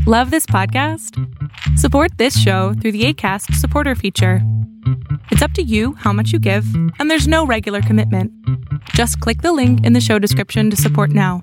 Love this podcast? Support this show through the Acast supporter feature. It's up to you how much you give, and there's no regular commitment. Just click the link in the show description to support now.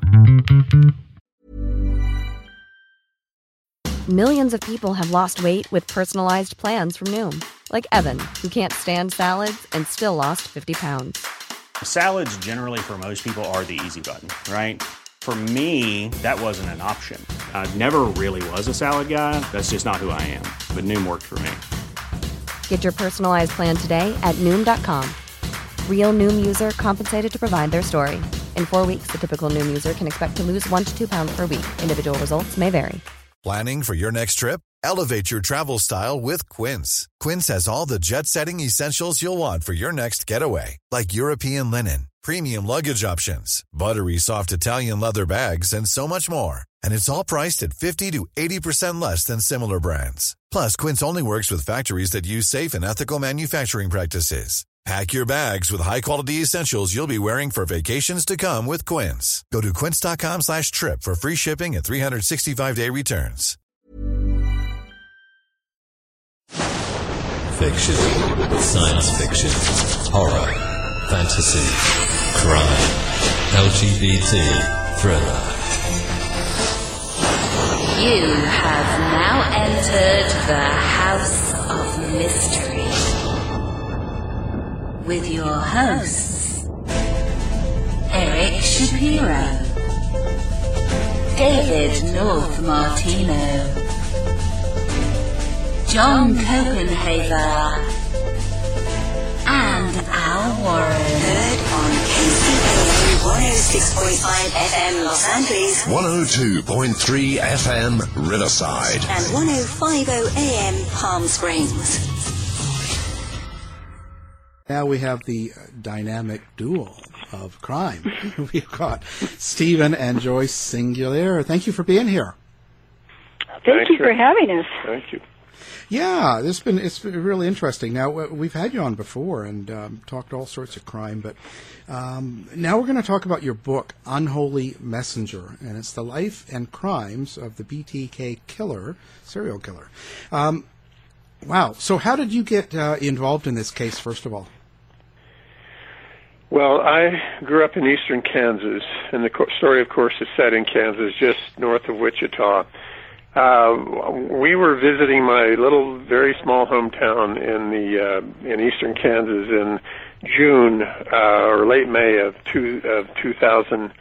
Millions of people have lost weight with personalized plans from Noom. Like Evan, who can't stand salads and still lost 50 pounds. Salads generally for most people are the easy button, right? For me, that wasn't an option. I never really was a salad guy. That's just not who I am. But Noom worked for me. Get your personalized plan today at Noom.com. Real Noom user compensated to provide their story. In 4 weeks, the typical Noom user can expect to lose 1 to 2 pounds per week. Individual results may vary. Planning for your next trip? Elevate your travel style with Quince. Quince has all the jet-setting essentials you'll want for your next getaway, like European linen, premium luggage options, buttery soft Italian leather bags, and so much more. And it's all priced at 50 to 80% less than similar brands. Plus, Quince only works with factories that use safe and ethical manufacturing practices. Pack your bags with high-quality essentials you'll be wearing for vacations to come with Quince. Go to quince.com/trip for free shipping and 365-day returns. Fiction, science fiction, horror, fantasy, crime, LGBT, thriller. You have now entered the House of Mystery with your hosts, Eric Shapiro, David North Martino, John Copenhaver, and Al Warren. Heard on KCAA 106.5 FM Los Angeles, 102.3 FM Riverside, and 105.0 AM Palm Springs. Now we have the dynamic duo of crime. We've got Stephen and Joyce Singulier. Thank you for being here. Thank you for having us. Thank you. Yeah, it's been really interesting. Now, we've had you on before and talked all sorts of crime, but now we're going to talk about your book, Unholy Messenger, and it's the life and crimes of the BTK killer, serial killer. Wow. So how did you get involved in this case, first of all? Well, I grew up in eastern Kansas, and the story, of course, is set in Kansas, just north of Wichita. We were visiting my little, very small hometown in eastern Kansas in June or late May of 2005.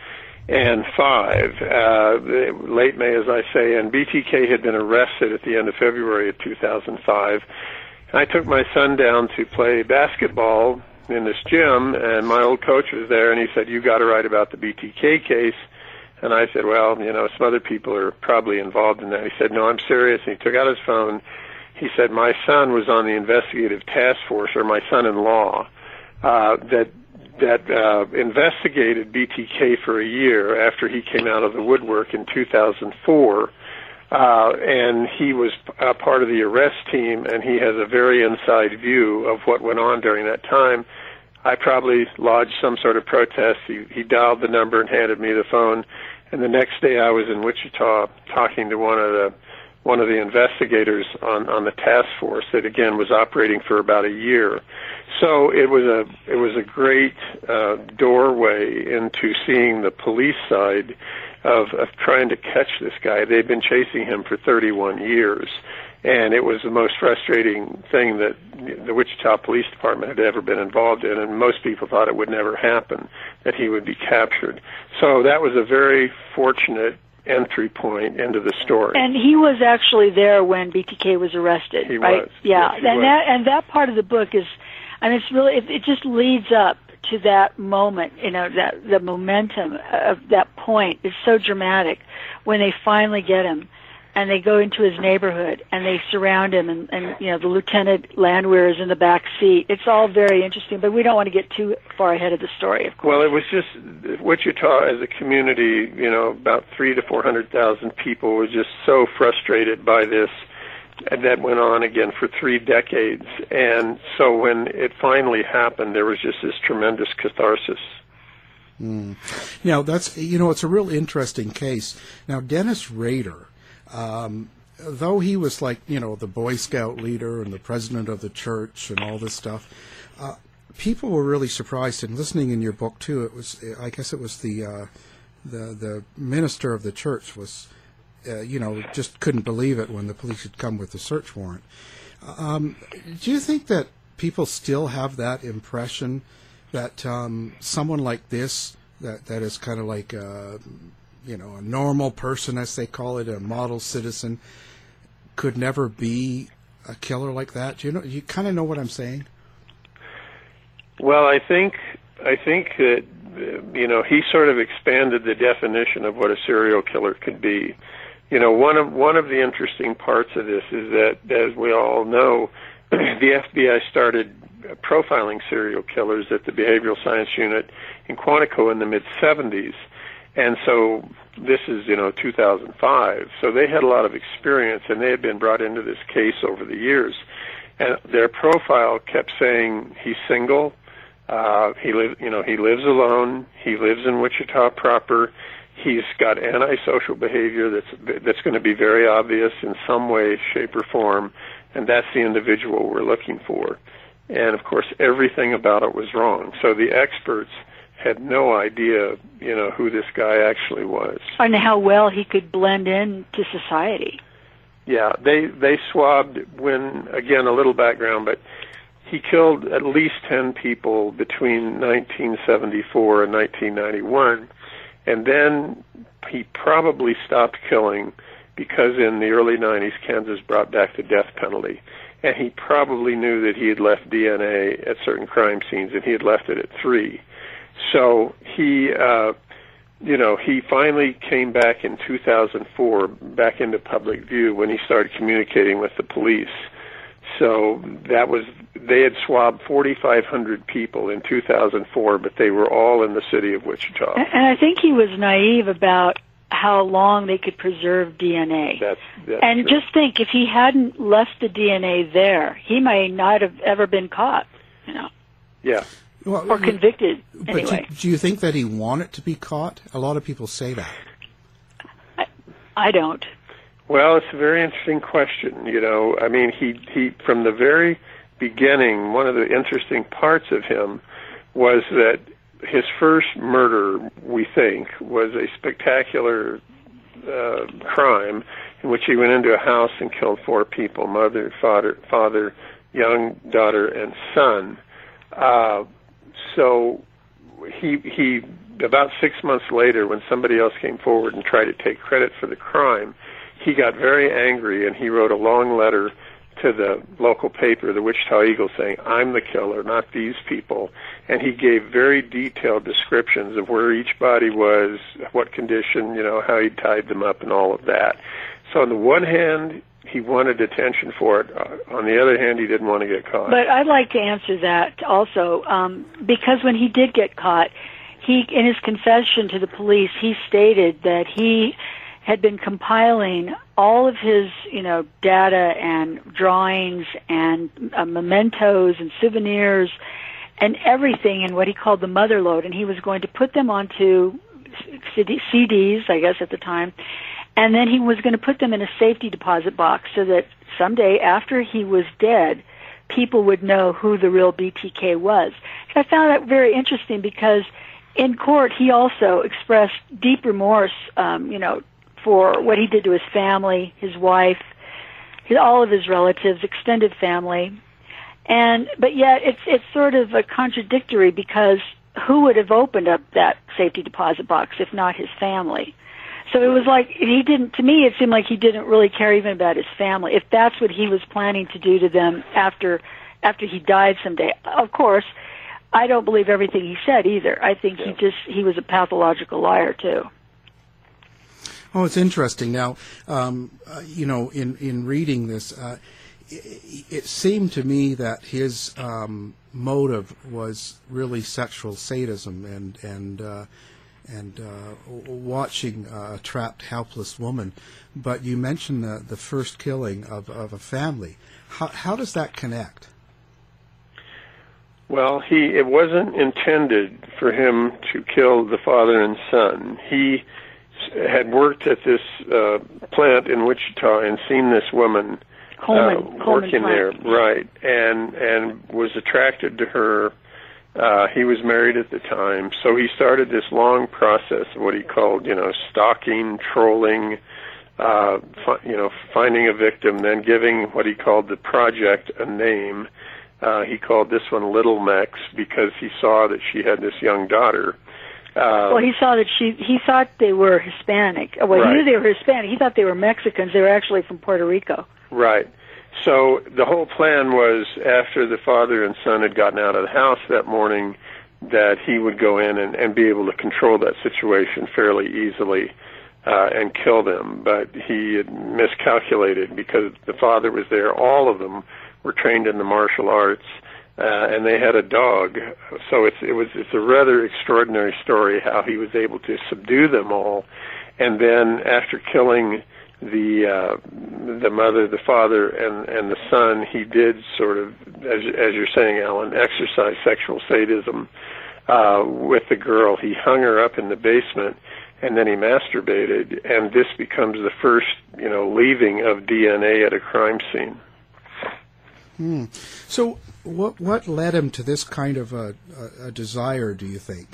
Late May, as I say, and BTK had been arrested at the end of February of 2005. I took my son down to play basketball in this gym, and my old coach was there, and he said, "You got to write about the BTK case." And I said, "Well, some other people are probably involved in that." He said, "No, I'm serious." And he took out his phone. He said, "My son was on the investigative task force, or my son-in-law, that investigated BTK for a year after he came out of the woodwork in 2004. And he was part of the arrest team, and he has a very inside view of what went on during that time." I probably lodged some sort of protest. He dialed the number and handed me the phone. And the next day I was in Wichita talking to one of the investigators on the task force that again was operating for about a year. So it was a great doorway into seeing the police side of trying to catch this guy. They've been chasing him for 31 years. And it was the most frustrating thing that the Wichita Police Department had ever been involved in, and most people thought it would never happen, that he would be captured. So that was a very fortunate entry point into the story. And he was actually there when BTK was arrested, he right? Was. Yeah, yes, he and was. that part of the book is, and it's really, it just leads up to that moment, that the momentum of that point is so dramatic when they finally get him. And they go into his neighborhood, and they surround him, and the Lieutenant Landwehr is in the back seat. It's all very interesting, but we don't want to get too far ahead of the story, of course. Well, it was just Wichita as a community, about 300,000 to 400,000 people were just so frustrated by this, and that went on again for 3 decades. And so when it finally happened, there was just this tremendous catharsis. Now, that's, it's a real interesting case. Now, Dennis Rader, though he was like, the Boy Scout leader and the president of the church and all this stuff, people were really surprised. And listening in your book too, I guess it was the minister of the church was, just couldn't believe it when the police had come with the search warrant. Do you think that people still have that impression that someone like this, that is kind of like a normal person, as they call it, a model citizen, could never be a killer like that? Do you kind of know what I'm saying? Well, I think that he sort of expanded the definition of what a serial killer could be. One of the interesting parts of this is that, as we all know, the FBI started profiling serial killers at the Behavioral Science Unit in Quantico in the mid-'70s. And so this is, 2005. So they had a lot of experience, and they had been brought into this case over the years. And their profile kept saying he's single, he lives alone, he lives in Wichita proper, he's got antisocial behavior that's going to be very obvious in some way, shape, or form, and that's the individual we're looking for. And of course, everything about it was wrong. So the experts had no idea, who this guy actually was. And how well he could blend into society. Yeah, they swabbed again, a little background, but he killed at least 10 people between 1974 and 1991, and then he probably stopped killing because in the early 90s, Kansas brought back the death penalty. And he probably knew that he had left DNA at certain crime scenes, and he had left it at 3. So he finally came back in 2004, back into public view when he started communicating with the police. So they had swabbed 4,500 people in 2004, but they were all in the city of Wichita. And I think he was naive about how long they could preserve DNA. That's and true. Just think, if he hadn't left the DNA there, he may not have ever been caught, Yeah. Or convicted, anyway. But do you think that he wanted to be caught? A lot of people say that. I don't. Well, it's a very interesting question. I mean, he from the very beginning, one of the interesting parts of him was that his first murder, we think, was a spectacular crime in which he went into a house and killed 4 people: mother, father, young daughter, and son. So he about 6 months later, when somebody else came forward and tried to take credit for the crime, he got very angry, and he wrote a long letter to the local paper, the Wichita Eagle, saying, "I'm the killer, not these people." And he gave very detailed descriptions of where each body was, what condition, how he tied them up, and all of that. So on the one hand, he wanted attention for it. On the other hand, he didn't want to get caught. But I'd like to answer that also, because when he did get caught, in his confession to the police, he stated that he had been compiling all of his, data and drawings and mementos and souvenirs and everything in what he called the mother lode, and he was going to put them onto CDs, I guess at the time, and then he was going to put them in a safety deposit box so that someday after he was dead, people would know who the real BTK was. And I found that very interesting because in court he also expressed deep remorse, for what he did to his family, his wife, all of his relatives, extended family. But yet it's sort of a contradictory because who would have opened up that safety deposit box if not his family? So it was like to me it seemed like he didn't really care even about his family, if that's what he was planning to do to them after he died someday. Of course, I don't believe everything he said either. I think he was a pathological liar too. Oh, it's interesting. Now, in reading this, it seemed to me that his motive was really sexual sadism and watching a trapped, helpless woman. But you mentioned the first killing of a family. How does that connect? Well, it wasn't intended for him to kill the father and son. had worked at this plant in Wichita and seen this woman working there, right, and was attracted to her. He was married at the time, so he started this long process of what he called, stalking, trolling, finding a victim, then giving what he called the project a name. He called this one Little Mex because he saw that she had this young daughter. He saw that he thought they were Hispanic. Well, right. He knew they were Hispanic. He thought they were Mexicans. They were actually from Puerto Rico. Right. So the whole plan was, after the father and son had gotten out of the house that morning, that he would go in and be able to control that situation fairly easily and kill them. But he had miscalculated because the father was there. All of them were trained in the martial arts, and they had a dog. So it's a rather extraordinary story how he was able to subdue them all, and then after killing the mother, the father, and the son, he did sort of, as you're saying, Alan, exercise sexual sadism with the girl. He hung her up in the basement, and then he masturbated, and this becomes the first, leaving of DNA at a crime scene. So what led him to this kind of a desire, do you think?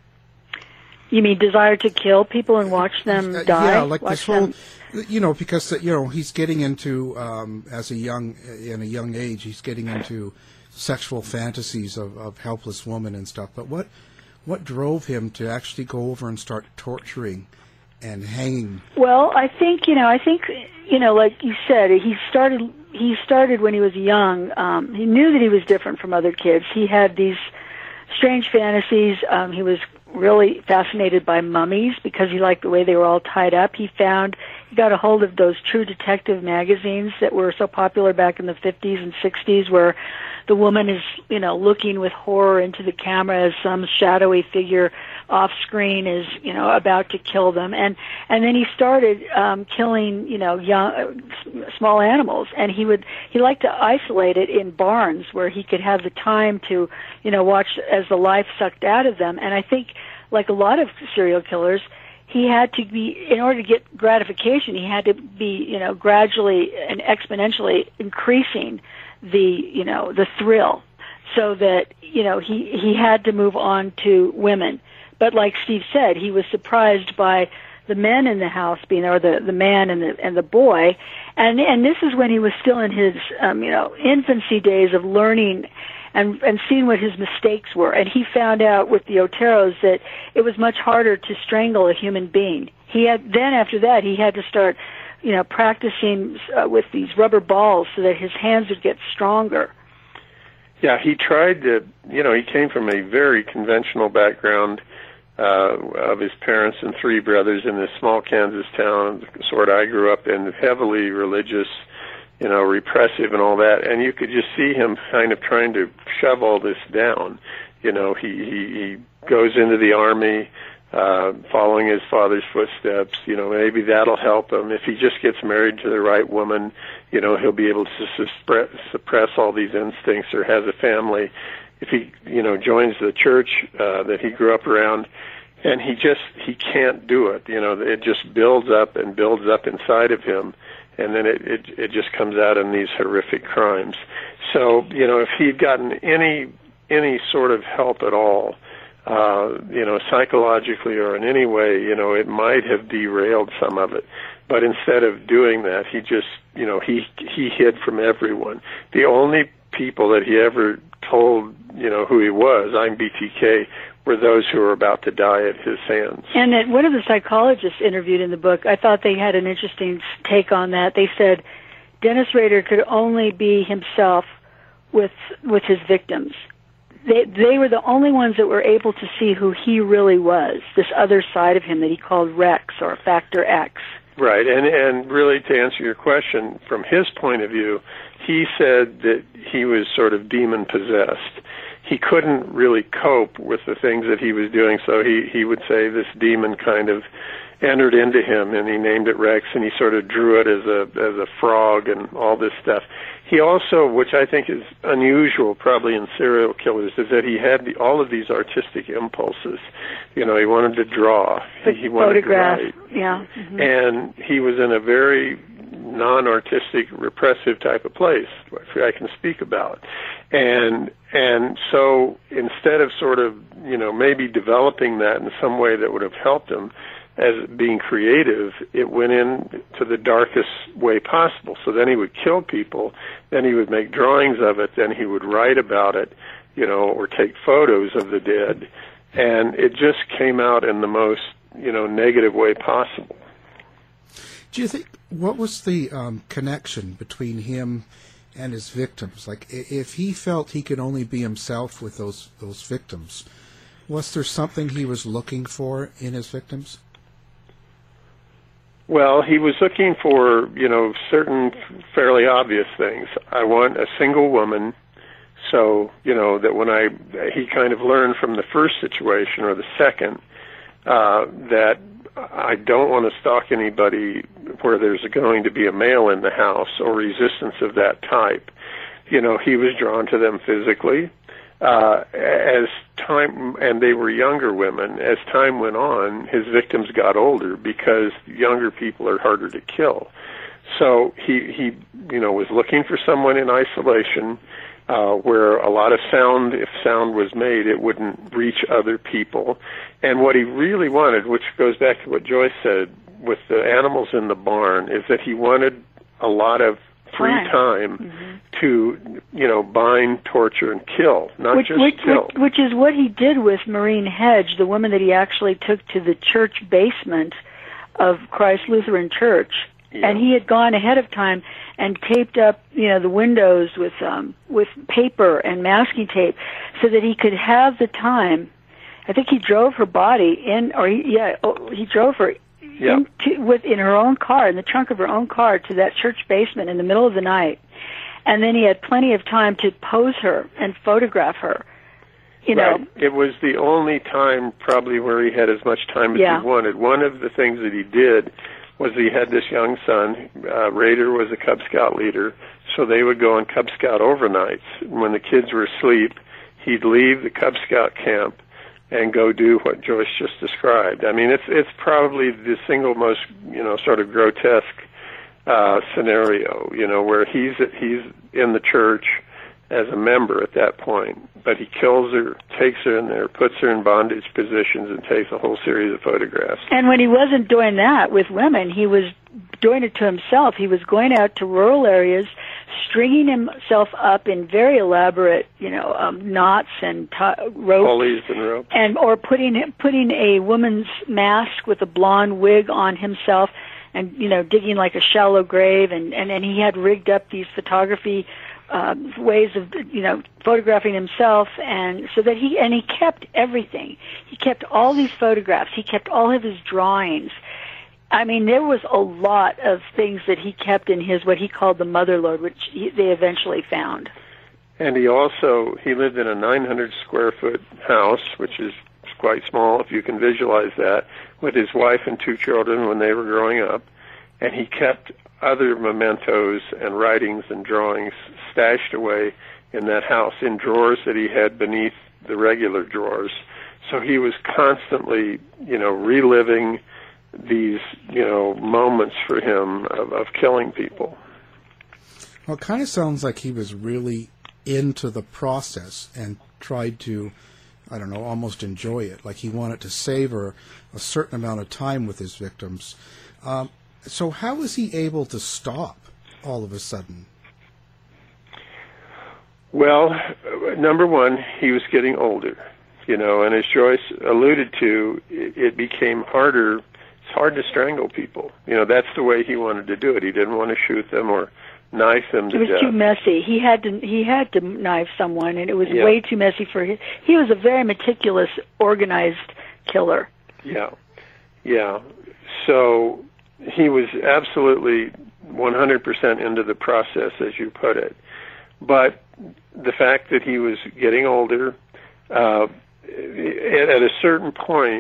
You mean desire to kill people and watch them die? Yeah, like this whole, because he's getting into in a young age, he's getting into sexual fantasies of helpless women and stuff. But what drove him to actually go over and start torturing and hanging? Well, I think like you said, he started when he was young. He knew that he was different from other kids. He had these strange fantasies. He was really fascinated by mummies because he liked the way they were all tied up. He got a hold of those True Detective magazines that were so popular back in the 50s and 60s, where the woman is, looking with horror into the camera as some shadowy figure off screen is, about to kill them. And then he started killing, young, small animals. And he liked to isolate it in barns where he could have the time to, watch as the life sucked out of them. And I think, like a lot of serial killers, he had to be, in order to get gratification, he had to be, gradually and exponentially increasing the thrill, so that, he had to move on to women. But like Steve said, he was surprised by the men in the house being there, the man and the boy, and this is when he was still in his, infancy days of learning and seeing what his mistakes were. And he found out with the Oteros that it was much harder to strangle a human being. After that, he had to start, practicing with these rubber balls so that his hands would get stronger. Yeah, he tried to, he came from a very conventional background of his parents and three brothers in this small Kansas town, the sort I grew up in, heavily religious, repressive and all that. And you could just see him kind of trying to shove all this down. He goes into the army, following his father's footsteps. Maybe that'll help him. If he just gets married to the right woman, he'll be able to suppress all these instincts, or has a family. If he, joins the church that he grew up around, and he can't do it. It just builds up and builds up inside of him, and then it just comes out in these horrific crimes. So, if he'd gotten any sort of help at all, psychologically or in any way, it might have derailed some of it. But instead of doing that, he just, he hid from everyone. The only people that he ever told, who he was, I'm BTK, were those who were about to die at his hands. And one of the psychologists interviewed in the book, I thought they had an interesting take on that. They said Dennis Rader could only be himself with his victims. They were the only ones that were able to see who he really was, this other side of him that he called Rex, or Factor X. Right, and really, to answer your question, from his point of view, he said that he was sort of demon-possessed. He couldn't really cope with the things that he was doing, so he would say this demon kind of entered into him, and he named it Rex, and he sort of drew it as a frog and all this stuff. He also, which I think is unusual probably in serial killers, is that he had all of these artistic impulses. You know, he wanted to draw, he wanted to write. Yeah. Mm-hmm. And he was in a very non-artistic, repressive type of place, which I can speak about. And so instead of sort of, you know, maybe developing that in some way that would have helped him as being creative, it went in to the darkest way possible. So then he would kill people, then he would make drawings of it, then he would write about it, you know, or take photos of the dead. And it just came out in the most, you know, negative way possible. Do you think, what was the connection between him and his victims? Like, if he felt he could only be himself with those victims, was there something he was looking for in his victims? Well, he was looking for, you know, certain fairly obvious things. I want a single woman, so, you know, that he kind of learned from the first situation or the second, that I don't want to stalk anybody where there's going to be a male in the house or resistance of that type. You know, he was drawn to them physically. As time, and they were younger women, as time went on, his victims got older because younger people are harder to kill. So he you know, was looking for someone in isolation, where a lot of sound, if sound was made, it wouldn't reach other people. And what he really wanted, which goes back to what Joyce said with the animals in the barn, is that he wanted a lot of free time mm-hmm. to, you know, bind, torture, and kill, not just kill. Which is what he did with Maureen Hedge, the woman that he actually took to the church basement of Christ Lutheran Church. Yeah. And he had gone ahead of time and taped up, you know, the windows with paper and masking tape so that he could have the time. I think he drove her body in, or he drove her in her own car, in the trunk of her own car, to that church basement in the middle of the night. And then he had plenty of time to pose her and photograph her. You know, it was the only time probably where he had as much time as he wanted. One of the things that he did was he had this young son. Rader was a Cub Scout leader, so they would go on Cub Scout overnights. When the kids were asleep, he'd leave the Cub Scout camp and go do what Joyce just described. I mean, it's probably the single most, you know, sort of grotesque scenario, you know, where he's in the church as a member at that point, but he kills her, takes her in there, puts her in bondage positions, and takes a whole series of photographs. And when he wasn't doing that with women, he was doing it to himself. He was going out to rural areas, stringing himself up in very elaborate, you know, knots and ropes, pulleys and ropes, or putting a woman's mask with a blonde wig on himself, and, you know, digging like a shallow grave, and he had rigged up these photography ways of, you know, photographing himself, and so that he kept everything. He kept all these photographs. He kept all of his drawings. I mean, there was a lot of things that he kept in his, what he called the motherlode, which they eventually found. And he lived in a 900 square foot house, which is quite small if you can visualize that, with his wife and 2 children when they were growing up. And he kept other mementos and writings and drawings stashed away in that house in drawers that he had beneath the regular drawers. So he was constantly, you know, reliving these, you know, moments for him of killing people. Well, it kind of sounds like he was really into the process and tried to, I don't know, almost enjoy it. Like he wanted to savor a certain amount of time with his victims. So how was he able to stop all of a sudden? Well, number one, he was getting older, you know, and as Joyce alluded to, it became harder. It's hard to strangle people. You know, that's the way he wanted to do it. He didn't want to shoot them or knife them to death. It was too messy. He had to knife someone, and it was way too messy for him. He was a very meticulous, organized killer. Yeah. So he was absolutely 100% into the process, as you put it. But the fact that he was getting older, at a certain point,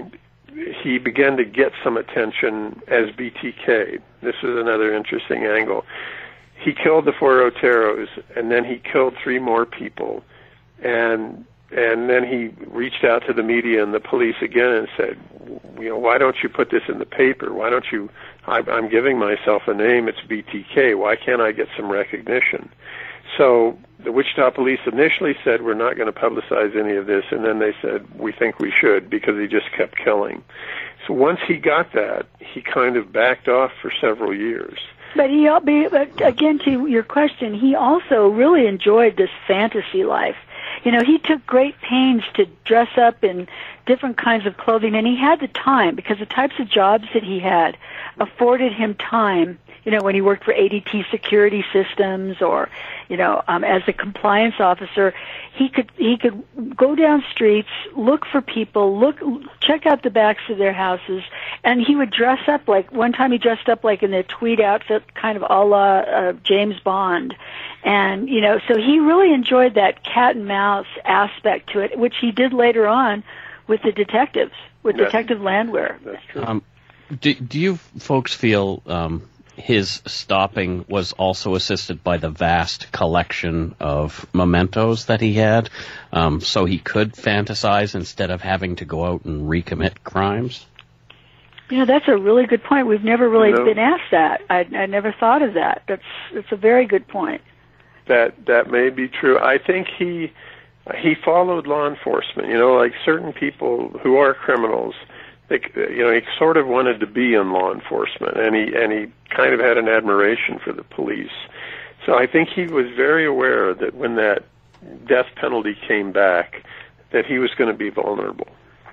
he began to get some attention as BTK. This is another interesting angle. He killed the 4 Oteros, and then he killed 3 more people, and then he reached out to the media and the police again and said, why don't you put this in the paper? Why don't you, I'm giving myself a name, it's BTK, why can't I get some recognition? So the Wichita police initially said, we're not going to publicize any of this, and then they said, we think we should, because he just kept killing. So once he got that, he kind of backed off for several years. But again, to your question, he also really enjoyed this fantasy life. He took great pains to dress up in different kinds of clothing, and he had the time, because the types of jobs that he had afforded him time. When he worked for ADT Security Systems, or as a compliance officer, he could go down streets, look for people, check out the backs of their houses, and he would dress up like, one time he dressed up like in a tweed outfit, kind of a la James Bond, and so he really enjoyed that cat and mouse aspect to it, which he did later on with the detectives, with Detective Landwehr. That's true. Do you folks feel his stopping was also assisted by the vast collection of mementos that he had, so he could fantasize instead of having to go out and recommit crimes? That's a really good point. We've never really been asked that. I never thought of that. That's a very good point. That may be true. I think he followed law enforcement. Like certain people who are criminals, he sort of wanted to be in law enforcement, and he kind of had an admiration for the police. So I think he was very aware that when that death penalty came back, that he was going to be vulnerable.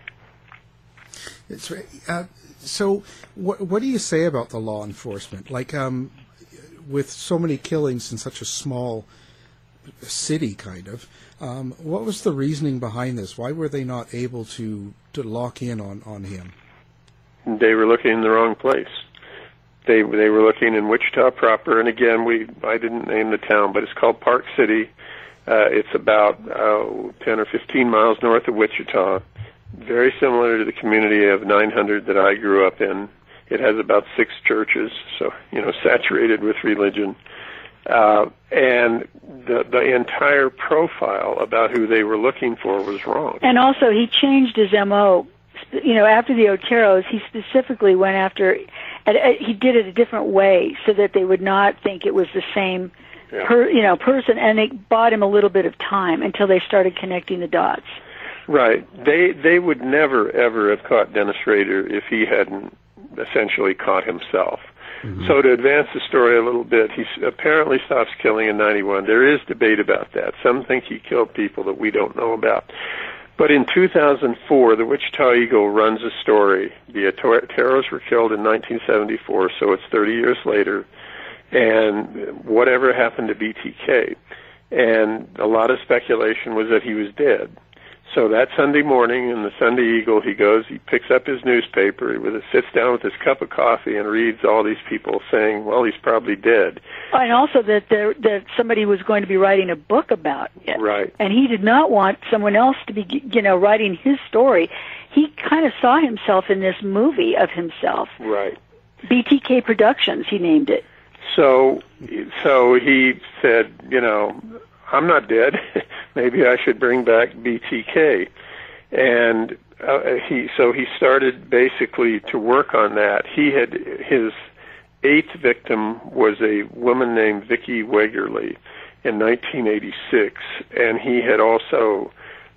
That's right. So what do you say about the law enforcement? Like, with so many killings in such a small city, kind of, what was the reasoning behind this? Why were they not able to lock in on him? They were looking in the wrong place. They were looking in Wichita proper, and again, I didn't name the town, but it's called Park City. It's about 10 or 15 miles north of Wichita, very similar to the community of 900 that I grew up in. It has about 6 churches, so saturated with religion. And the entire profile about who they were looking for was wrong. And also, he changed his M.O. After the Oteros, he specifically went after, he did it a different way so that they would not think it was the same person, and they bought him a little bit of time until they started connecting the dots. Right. They would never, ever have caught Dennis Rader if he hadn't essentially caught himself. Mm-hmm. So to advance the story a little bit, he apparently stops killing in 91. There is debate about that. Some think he killed people that we don't know about. But in 2004, the Wichita Eagle runs a story. The Oteros were killed in 1974, so it's 30 years later. And whatever happened to BTK? And a lot of speculation was that he was dead. So that Sunday morning in the Sunday Eagle, he picks up his newspaper, sits down with his cup of coffee and reads all these people saying, well, he's probably dead. And also that somebody was going to be writing a book about it. Right. And he did not want someone else to be, writing his story. He kind of saw himself in this movie of himself. Right. BTK Productions, he named it. So he said, I'm not dead. Maybe I should bring back BTK. And he started basically to work on that. His 8th victim was a woman named Vicki Wegerle in 1986, and he had also...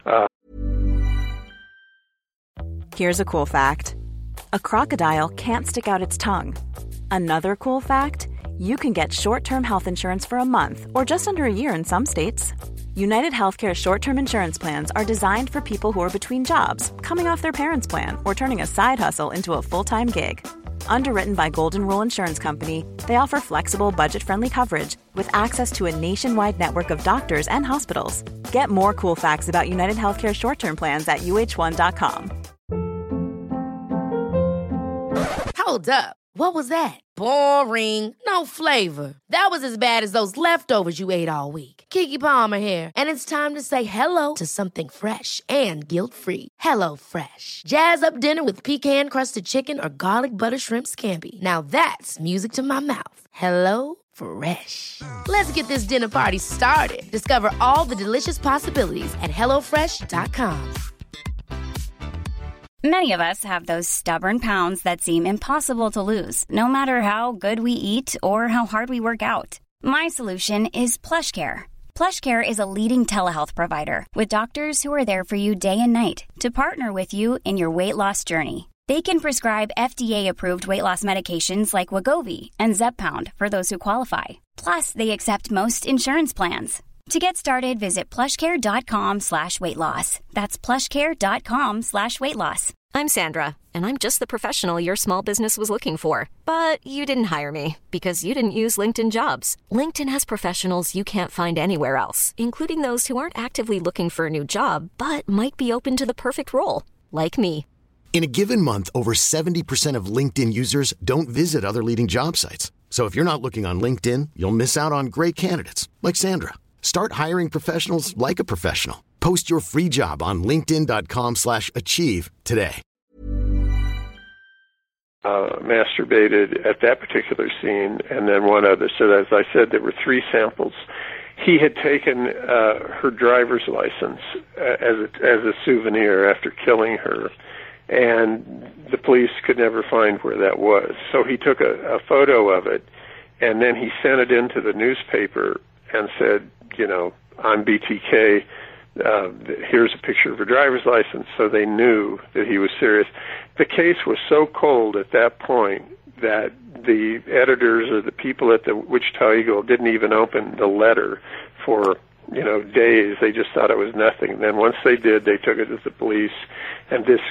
Here's a cool fact. A crocodile can't stick out its tongue. Another cool fact, you can get short-term health insurance for a month or just under a year in some states. United Healthcare short-term insurance plans are designed for people who are between jobs, coming off their parents' plan, or turning a side hustle into a full-time gig. Underwritten by Golden Rule Insurance Company, they offer flexible, budget-friendly coverage with access to a nationwide network of doctors and hospitals. Get more cool facts about United Healthcare short-term plans at uh1.com. Hold up. What was that? Boring. No flavor. That was as bad as those leftovers you ate all week. Keke Palmer here, and it's time to say hello to something fresh and guilt-free. Hello Fresh. Jazz up dinner with pecan-crusted chicken or garlic butter shrimp scampi. Now that's music to my mouth. Hello Fresh. Let's get this dinner party started. Discover all the delicious possibilities at HelloFresh.com. Many of us have those stubborn pounds that seem impossible to lose, no matter how good we eat or how hard we work out. My solution is PlushCare. PlushCare is a leading telehealth provider with doctors who are there for you day and night to partner with you in your weight loss journey. They can prescribe FDA-approved weight loss medications like Wegovy and Zepbound for those who qualify. Plus, they accept most insurance plans. To get started, visit plushcare.com/weightloss. That's plushcare.com/weightloss. I'm Sandra, and I'm just the professional your small business was looking for. But you didn't hire me because you didn't use LinkedIn Jobs. LinkedIn has professionals you can't find anywhere else, including those who aren't actively looking for a new job, but might be open to the perfect role, like me. In a given month, over 70% of LinkedIn users don't visit other leading job sites. So if you're not looking on LinkedIn, you'll miss out on great candidates like Sandra. Start hiring professionals like a professional. Post your free job on linkedin.com/achieve today. Masturbated at that particular scene, and then one other. So as I said, there were 3 samples. He had taken her driver's license as a souvenir after killing her, and the police could never find where that was. So he took a photo of it, and then he sent it into the newspaper and said, you know, I'm BTK, here's a picture of her driver's license, so they knew that he was serious. The case was so cold at that point that the editors or the people at the Wichita Eagle didn't even open the letter for, you know, days. They just thought it was nothing. And then once they did, they took it to the police, and this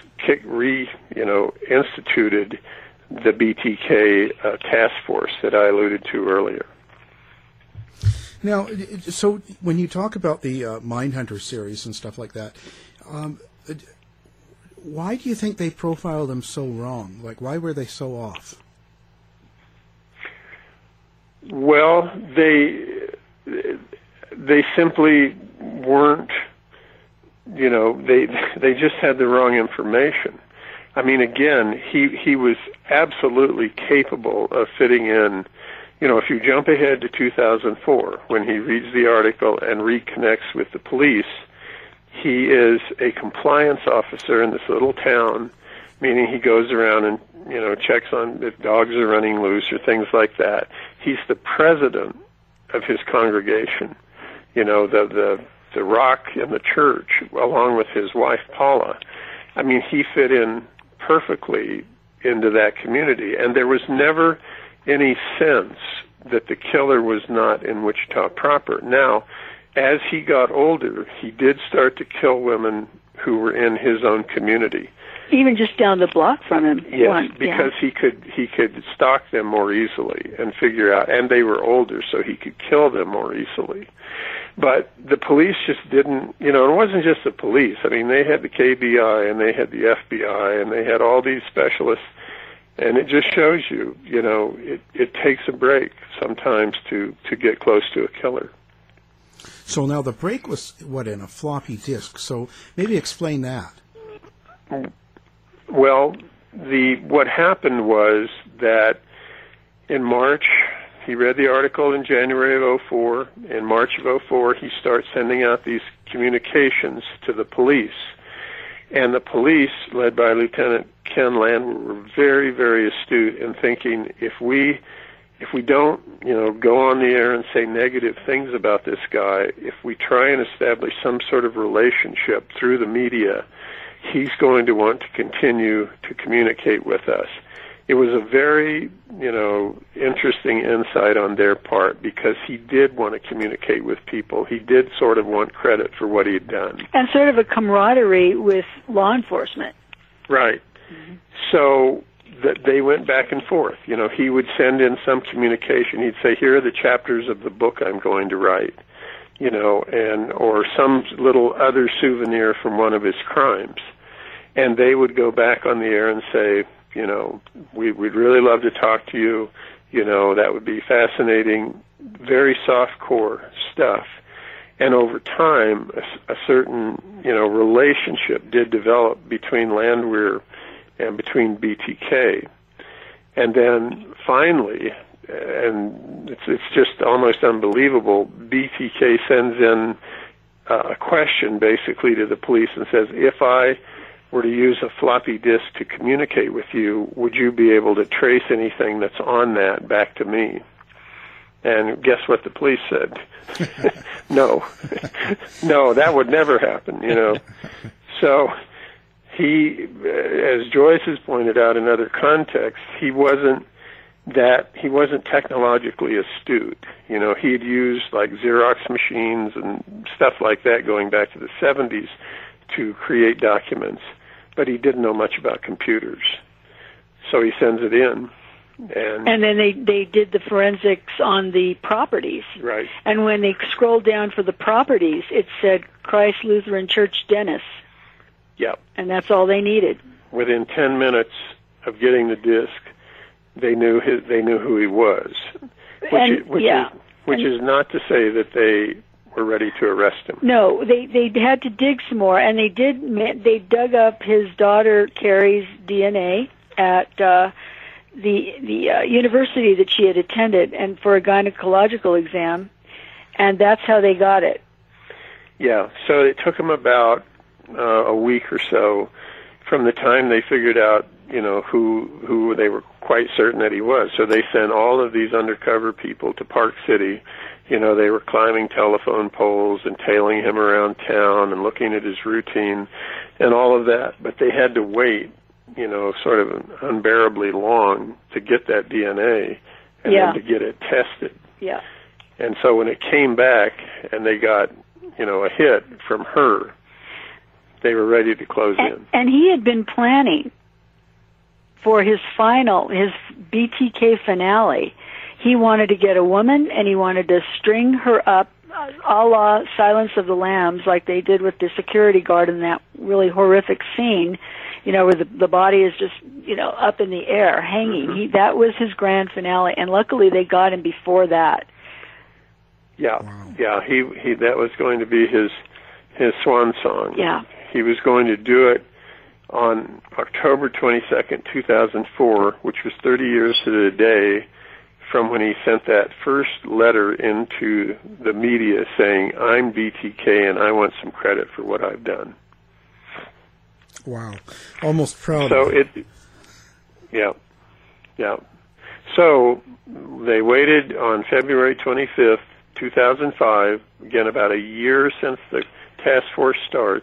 instituted the BTK task force that I alluded to earlier. Now, so when you talk about the Mindhunter series and stuff like that, why do you think they profile them so wrong? Like, why were they so off? Well, they simply weren't, you know, they just had the wrong information. I mean, again, he was absolutely capable of fitting in. You know, if you jump ahead to 2004, when he reads the article and reconnects with the police, he is a compliance officer in this little town, meaning he goes around and, you know, checks on if dogs are running loose or things like that. He's the president of his congregation, you know, the rock in the church, along with his wife, Paula. I mean, he fit in perfectly into that community, and there was never any sense that the killer was not in Wichita proper. Now, as he got older, he did start to kill women who were in his own community. Even just down the block from him. Yes, because he could stalk them more easily and figure out, and they were older, so he could kill them more easily. But the police just didn't, you know, it wasn't just the police. I mean, they had the KBI and they had the FBI and they had all these specialists. And it just shows you, you know, it takes a break sometimes to get close to a killer. So now the break was, in a floppy disk. So maybe explain that. Well, what happened was that in March, he read the article in January of 2004. In March of 2004, he starts sending out these communications to the police. And the police, led by Lieutenant Ken Landwehr, were very, very astute in thinking if we don't, you know, go on the air and say negative things about this guy, if we try and establish some sort of relationship through the media, he's going to want to continue to communicate with us. It was a very, you know, interesting insight on their part because he did want to communicate with people. He did sort of want credit for what he had done. And sort of a camaraderie with law enforcement. Right. Mm-hmm. So that they went back and forth. You know, he would send in some communication. He'd say, here are the chapters of the book I'm going to write, you know, or some little other souvenir from one of his crimes. And they would go back on the air and say, you know, we'd really love to talk to you. You know, that would be fascinating. Very soft core stuff. And over time, a certain, you know, relationship did develop between Landwehr and between BTK. And then finally, and it's just almost unbelievable, BTK sends in a question basically to the police and says, if I were to use a floppy disk to communicate with you, would you be able to trace anything that's on that back to me? And guess what the police said? No. No, that would never happen, you know. So he, as Joyce has pointed out in other contexts, he wasn't technologically astute. You know, he'd used like Xerox machines and stuff like that going back to the 70s to create documents, but he didn't know much about computers. So he sends it in. And then they did the forensics on the properties. Right. And when they scrolled down for the properties, it said Christ Lutheran Church, Dennis. Yep. And that's all they needed. Within 10 minutes of getting the disc, they knew who he was. Which is not to say that they were ready to arrest him. No, they had to dig some more, and they dug up his daughter Carrie's DNA at the university that she had attended, and for a gynecological exam, and that's how they got it. Yeah, so it took them about a week or so from the time they figured out, you know, who they were quite certain that he was. So they sent all of these undercover people to Park City. You know, they were climbing telephone poles and tailing him around town and looking at his routine and all of that, but they had to wait, you know, sort of unbearably long to get that DNA and then to get it tested. Yeah. And so when it came back and they got, you know, a hit from her, they were ready to close in. And he had been planning for his BTK finale. He wanted to get a woman and he wanted to string her up a la Silence of the Lambs, like they did with the security guard in that really horrific scene, you know, where the body is just, you know, up in the air, hanging. Mm-hmm. That was his grand finale, and luckily they got him before that. Yeah, yeah, he that was going to be his swan song. Yeah. He was going to do it on October 22nd, 2004, which was 30 years to the day from when he sent that first letter into the media saying, I'm BTK and I want some credit for what I've done. Wow. Almost proud of it. Yeah. So they waited on February 25th, 2005, again about a year since the task force starts,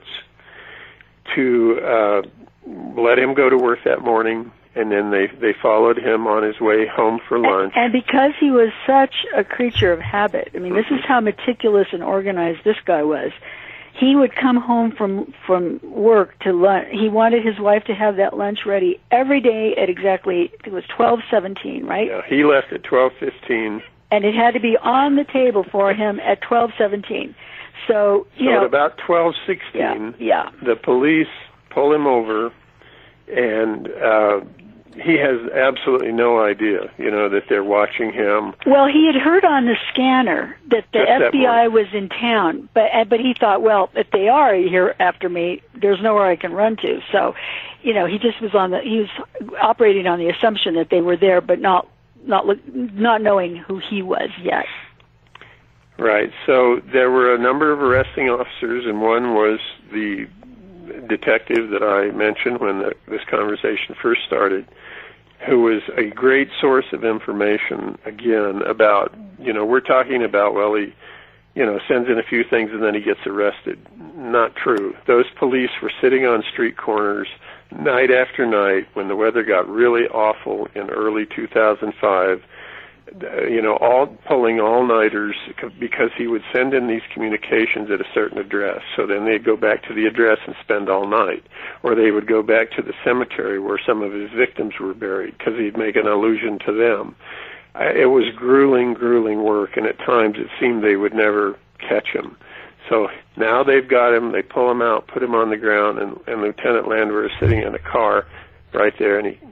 to let him go to work that morning, and then they followed him on his way home for lunch. And because he was such a creature of habit, I mean, this is how meticulous and organized this guy was. He would come home from work to lunch. He wanted his wife to have that lunch ready every day at exactly, it was 12:17, right? Yeah, he left at 12:15. And it had to be on the table for him at 12:17. So at about 12:16, the police pull him over, and he has absolutely no idea, you know, that they're watching him. Well, he had heard on the scanner that the FBI was in town, but he thought, well, if they are here after me, there's nowhere I can run to. So, you know, he just was he was operating on the assumption that they were there, but not knowing who he was yet. Right. So there were a number of arresting officers, and one was the detective that I mentioned when this conversation first started, who was a great source of information, again, about, you know, we're talking about, well, he, you know, sends in a few things and then he gets arrested. Not true. Those police were sitting on street corners night after night when the weather got really awful in early 2005, you know, all pulling all-nighters because he would send in these communications at a certain address. So then they'd go back to the address and spend all night. Or they would go back to the cemetery where some of his victims were buried because he'd make an allusion to them. It was grueling work, and at times it seemed they would never catch him. So now they've got him, they pull him out, put him on the ground, and Lieutenant Landwehr is sitting in a car right there, and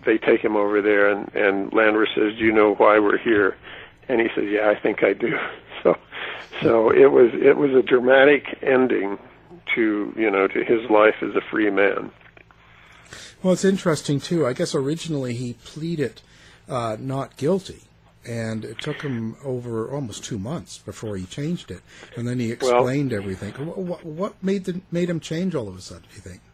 they take him over there, and Landwehr says, "Do you know why we're here?" And he says, "Yeah, I think I do." So it was a dramatic ending to his life as a free man. Well, it's interesting too. I guess originally he pleaded not guilty, and it took him over almost 2 months before he changed it, and then he explained everything. What made him change all of a sudden, do you think?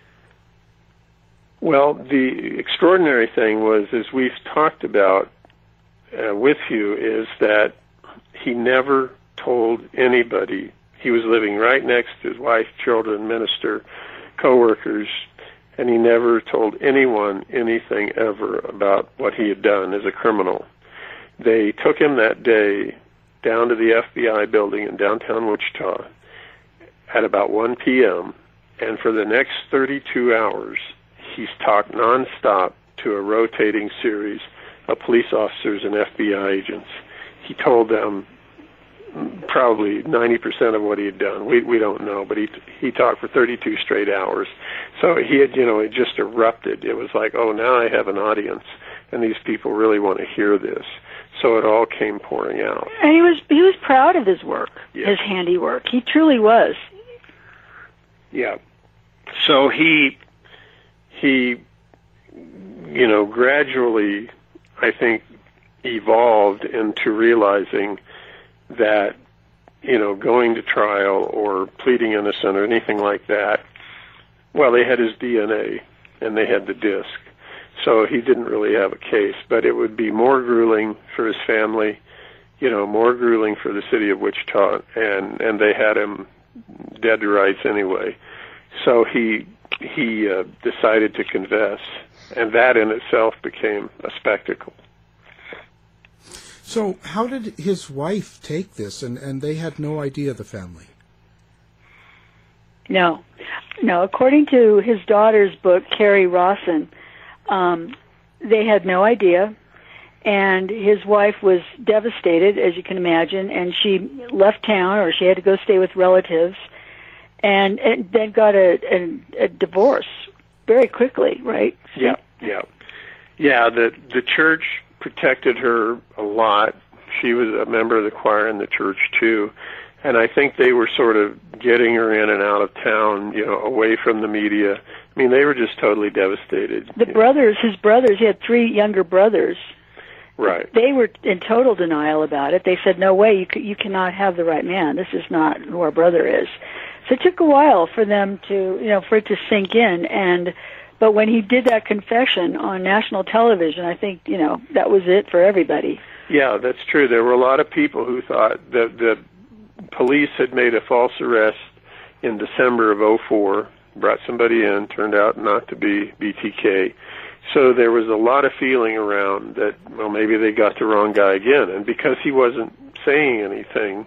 Well, the extraordinary thing was, as we've talked about with you, is that he never told anybody. He was living right next to his wife, children, minister, co-workers, and he never told anyone anything ever about what he had done as a criminal. They took him that day down to the FBI building in downtown Wichita at about 1 p.m., and for the next 32 hours, he's talked nonstop to a rotating series of police officers and FBI agents. He told them probably 90% of what he had done. We don't know, but he talked for 32 straight hours. So he had, it just erupted. It was like, oh, now I have an audience, and these people really want to hear this. So it all came pouring out. And he was proud of his work, his handiwork. He truly was. Yeah. So he gradually, I think, evolved into realizing that, going to trial or pleading innocent or anything like that, well, they had his DNA and they had the disc. So he didn't really have a case, but it would be more grueling for his family, more grueling for the city of Wichita, and they had him dead to rights anyway. So he decided to confess, and that in itself became a spectacle. So how did his wife take this, and they had no idea, the family? No. According to his daughter's book, Carrie Rawson, they had no idea, and his wife was devastated, as you can imagine, and she left town, or she had to go stay with relatives, and then got a divorce very quickly, right? Yeah. The church protected her a lot. She was a member of the choir in the church too, and I think they were sort of getting her in and out of town, away from the media. I mean, they were just totally devastated. His brothers, he had 3 younger brothers. Right. They were in total denial about it. They said, "No way, you cannot have the right man. This is not who our brother is." So it took a while for them to, for it to sink in. But when he did that confession on national television, I think, that was it for everybody. Yeah, that's true. There were a lot of people who thought that the police had made a false arrest in December of 2004, brought somebody in, turned out not to be BTK. So there was a lot of feeling around that, well, maybe they got the wrong guy again. And because he wasn't saying anything,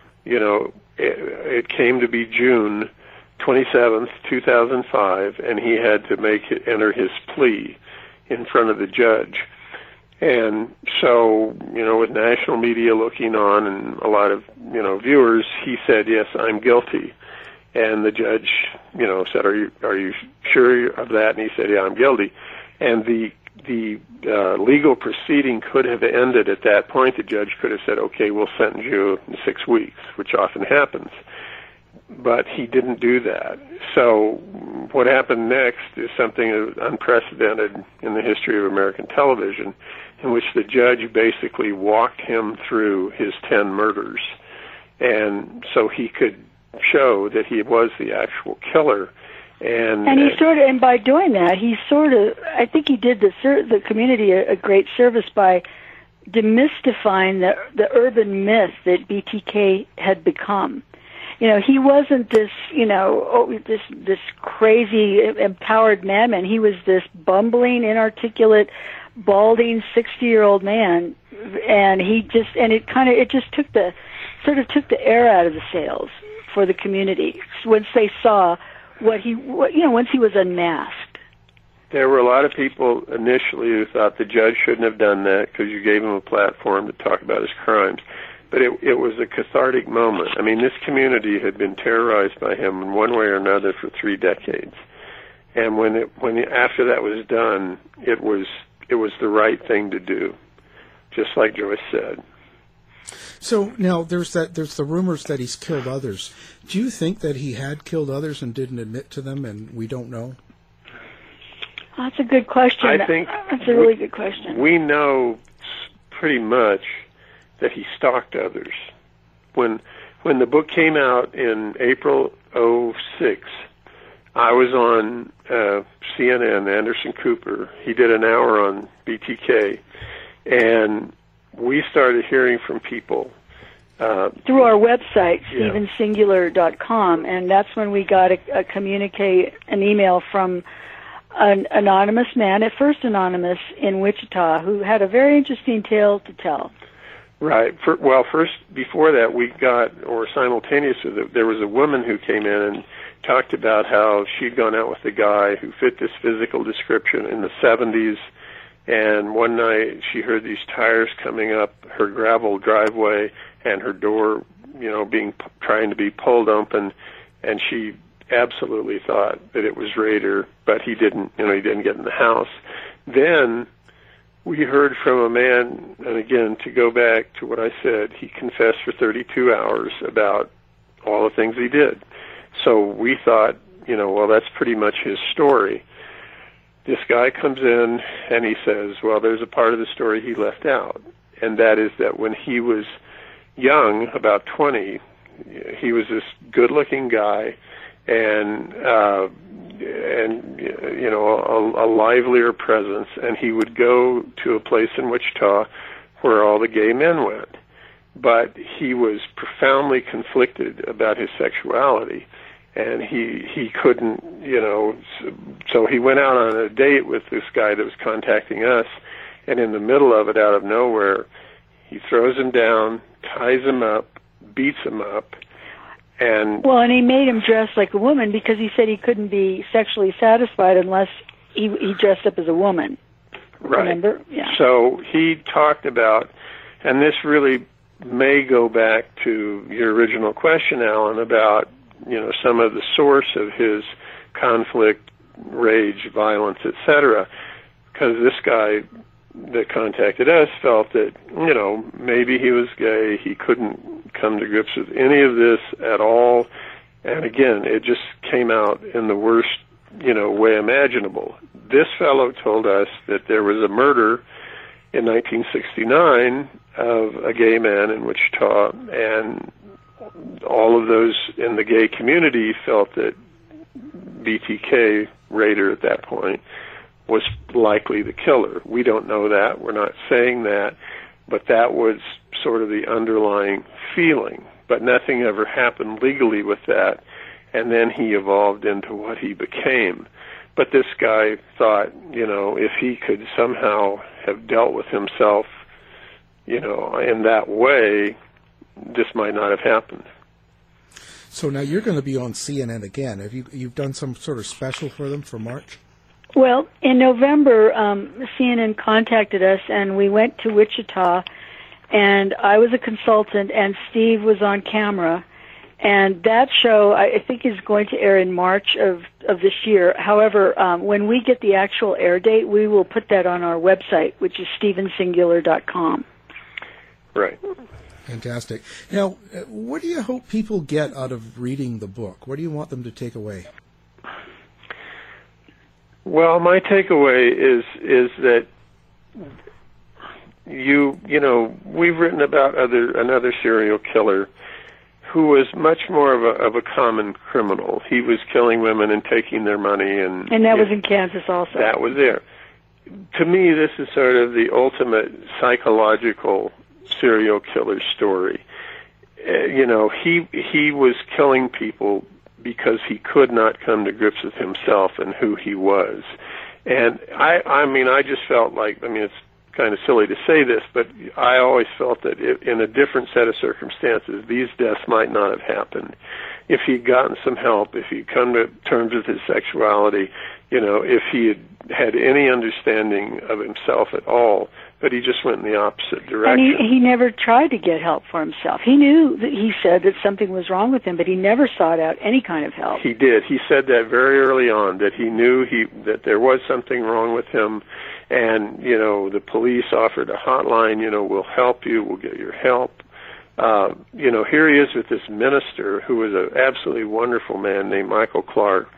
it came to be June 27th, 2005, and he had to enter his plea in front of the judge. And so, with national media looking on and a lot of, viewers, he said, "Yes, I'm guilty." And the judge, said, "Are you sure of that?" And he said, "Yeah, I'm guilty." And the legal proceeding could have ended at that point. The judge could have said, "Okay, we'll sentence you in 6 weeks," which often happens. But he didn't do that. So what happened next is something unprecedented in the history of American television, in which the judge basically walked him through his 10 murders, and so he could show that he was the actual killer. And by doing that, I think he did the community a great service by demystifying the urban myth that BTK had become. He wasn't this, this crazy empowered madman. He was this bumbling, inarticulate, balding 60-year-old man, and it just took the air out of the sails for the community once they saw once he was unmasked. There were a lot of people initially who thought the judge shouldn't have done that because you gave him a platform to talk about his crimes. But it was a cathartic moment. I mean, this community had been terrorized by him in one way or another for 3 decades. And after that was done, it was the right thing to do, just like Joyce said. So now there's the rumors that he's killed others. Do you think that he had killed others and didn't admit to them, and we don't know? That's a good question. I think that's a really good question. We know pretty much that he stalked others. When the book came out in April '06, I was on CNN, Anderson Cooper. He did an hour on BTK, and we started hearing from people through our website, StephenSingular.com, and that's when we got an email from an anonymous man, at first anonymous, in Wichita, who had a very interesting tale to tell. Right. First, before that, we got, or simultaneous with it, there was a woman who came in and talked about how she'd gone out with a guy who fit this physical description in the 70s, and one night she heard these tires coming up her gravel driveway and her door, trying to be pulled open, and she absolutely thought that it was Rader, but he didn't get in the house. Then we heard from a man, and again, to go back to what I said, he confessed for 32 hours about all the things he did. So we thought, that's pretty much his story. This guy comes in and he says, well, there's a part of the story he left out, and that is that when he was young, about 20, he was this good-looking guy, and a livelier presence, and he would go to a place in Wichita where all the gay men went. But he was profoundly conflicted about his sexuality, and he couldn't, so he went out on a date with this guy that was contacting us, and in the middle of it, out of nowhere, he throws him down, ties him up, beats him up, and he made him dress like a woman because he said he couldn't be sexually satisfied unless he dressed up as a woman. Right. Remember? Yeah. So he talked about, and this really may go back to your original question, Alan, about some of the source of his conflict, rage, violence, etc. Because this guy that contacted us felt that, maybe he was gay, he couldn't come to grips with any of this at all, and again, it just came out in the worst, way imaginable. This fellow told us that there was a murder in 1969 of a gay man in Wichita, and all of those in the gay community felt that BTK, Rader at that point, was likely the killer. We don't know that. We're not saying that. But that was sort of the underlying feeling. But nothing ever happened legally with that. And then he evolved into what he became. But this guy thought, if he could somehow have dealt with himself, in that way, this might not have happened. So now you're going to be on CNN again. Have you've done some sort of special for them for March? Well, in November, CNN contacted us, and we went to Wichita, and I was a consultant, and Steve was on camera. And that show, I think, is going to air in March of this year. However, when we get the actual air date, we will put that on our website, which is StephenSingular.com. Right. Fantastic. Now, what do you hope people get out of reading the book? What do you want them to take away? Well, my takeaway is that we've written about another serial killer who was much more of a common criminal. He was killing women and taking their money, and that was in Kansas also. That was there. To me, this is sort of the ultimate psychological serial killer story. He was killing people because he could not come to grips with himself and who he was. And I just felt like, it's kind of silly to say this, but I always felt that in a different set of circumstances, these deaths might not have happened. If he'd gotten some help, if he'd come to terms with his sexuality, if he had any understanding of himself at all, but he just went in the opposite direction. And he never tried to get help for himself. He knew that he said that something was wrong with him, but he never sought out any kind of help. He did. He said that very early on, that he knew that there was something wrong with him, and, the police offered a hotline, we'll help you, we'll get your help. Here he is with this minister who was an absolutely wonderful man named Michael Clark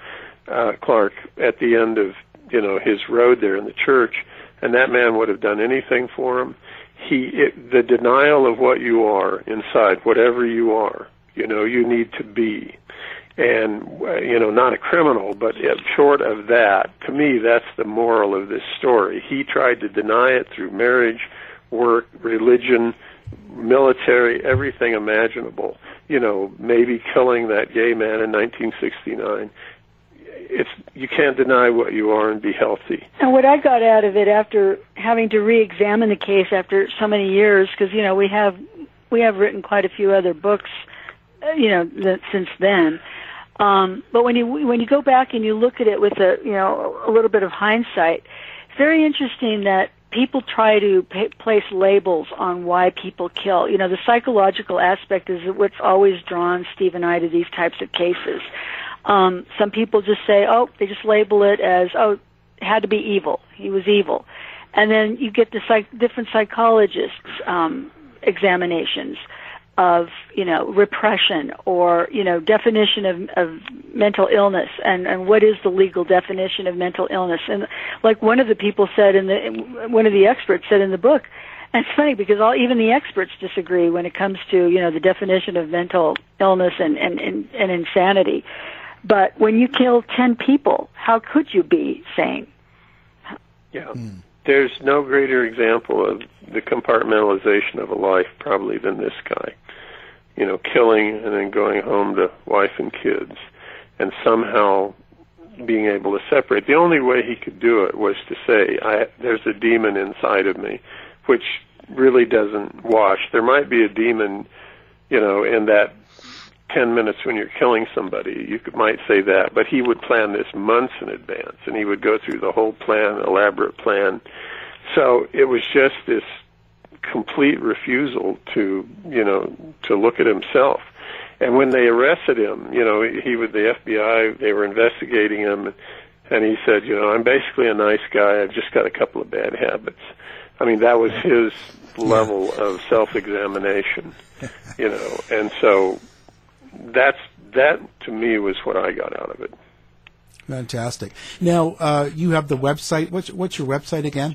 at the end of, his road there in the church, and that man would have done anything for him. The denial of what you are inside, whatever you are, you need to be. And, not a criminal, but short of that, to me, that's the moral of this story. He tried to deny it through marriage, work, religion, military, everything imaginable. Maybe killing that gay man in 1969. You can't deny what you are and be healthy. And what I got out of it after having to re-examine the case after so many years, because we have written quite a few other books, since then. But when you go back and you look at it with a little bit of hindsight, it's very interesting that people try to place labels on why people kill. The psychological aspect is what's always drawn Steve and I to these types of cases. Some people just say, they just label it as, it had to be evil. He was evil. And then you get the different psychologists' examinations of, repression or, definition of mental illness and what is the legal definition of mental illness. And like one of the people said one of the experts said in the book, and it's funny because even the experts disagree when it comes to, the definition of mental illness and insanity. But when you kill 10 people, how could you be sane? Yeah. There's no greater example of the compartmentalization of a life probably than this guy. Killing and then going home to wife and kids and somehow being able to separate. The only way he could do it was to say, there's a demon inside of me, which really doesn't wash. There might be a demon, in that 10 minutes when you're killing somebody. You might say that, but he would plan this months in advance, and he would go through the whole plan, elaborate plan. So it was just this complete refusal to look at himself. And when they arrested him, the FBI, they were investigating him, and he said, I'm basically a nice guy. I've just got a couple of bad habits. I mean, that was his level of self-examination, and so that to me was what I got out of it. Fantastic. Now, you have the website. What's your website again?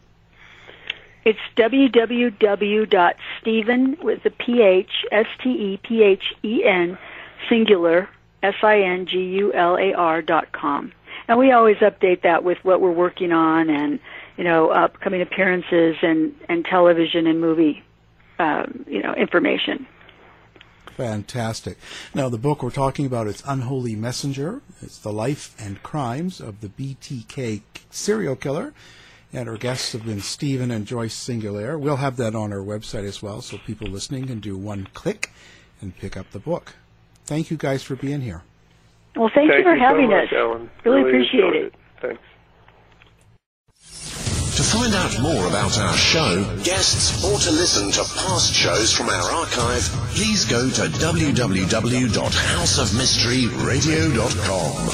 It's www.Stephen with the PH, STEPHEN, singular, SINGULAR.com. And we always update that with what we're working on and, upcoming appearances and television and movie, information. Fantastic. Now, the book we're talking about is Unholy Messenger. It's the life and crimes of the BTK serial killer. And our guests have been Stephen and Joyce Singulair. We'll have that on our website as well, so people listening can do one click and pick up the book. Thank you guys for being here. Well, thank you for having us. Alan. Really appreciate it. Thanks. To find out more about our show, guests, or to listen to past shows from our archive, please go to www.houseofmysteryradio.com.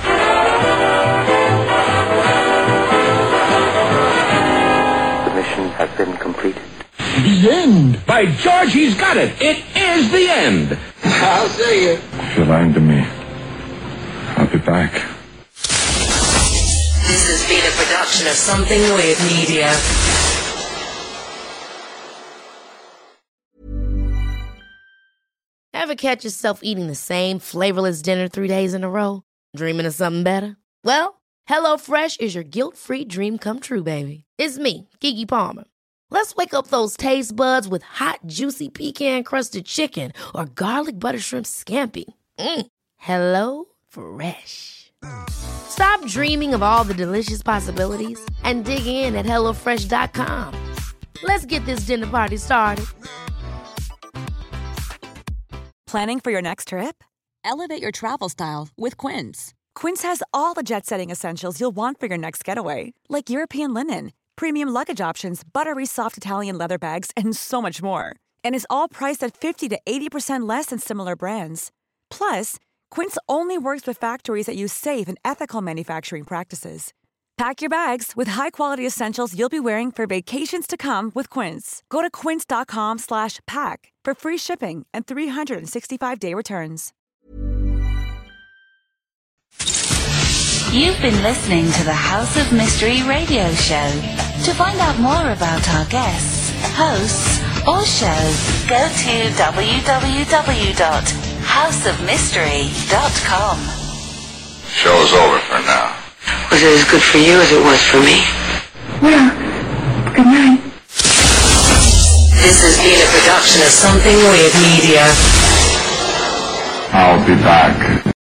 Has been completed. The end! By George, he's got it! It is the end! I'll see you. If you're lying to me, I'll be back. This has been a production of Something Weird Media. Ever catch yourself eating the same flavorless dinner 3 days in a row? Dreaming of something better? Well, HelloFresh is your guilt-free dream come true, baby. It's me, Keke Palmer. Let's wake up those taste buds with hot, juicy pecan-crusted chicken or garlic butter shrimp scampi. Hello Fresh. Stop dreaming of all the delicious possibilities and dig in at HelloFresh.com. Let's get this dinner party started. Planning for your next trip? Elevate your travel style with Quince. Quince has all the jet-setting essentials you'll want for your next getaway, like European linen, premium luggage options, buttery soft Italian leather bags, and so much more. And is all priced at 50 to 80% less than similar brands. Plus, Quince only works with factories that use safe and ethical manufacturing practices. Pack your bags with high-quality essentials you'll be wearing for vacations to come with Quince. Go to quince.com/pack for free shipping and 365-day returns. You've been listening to the House of Mystery radio show. To find out more about our guests, hosts, or show, go to www.houseofmystery.com. Show's over for now. Was it as good for you as it was for me? Well, good night. This has been a production of Something Weird Media. I'll be back.